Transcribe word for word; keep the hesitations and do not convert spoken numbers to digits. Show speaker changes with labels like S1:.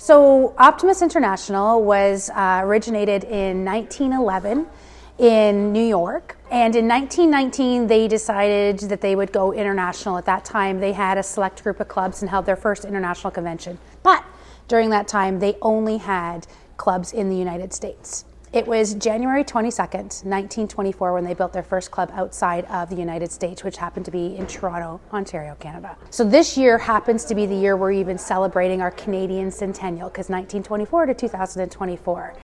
S1: So Optimus International was uh, originated in nineteen eleven in New York, and in nineteen nineteen they decided that they would go international. At that time they had a select group of clubs and held their first international convention, but during that time they only had clubs in the United States. It was January twenty-second, nineteen twenty-four, when they built their first club outside of the United States, which happened to be in Toronto, Ontario, Canada. So this year happens to be the year we're even celebrating our Canadian centennial, because nineteen twenty-four to two thousand twenty-four.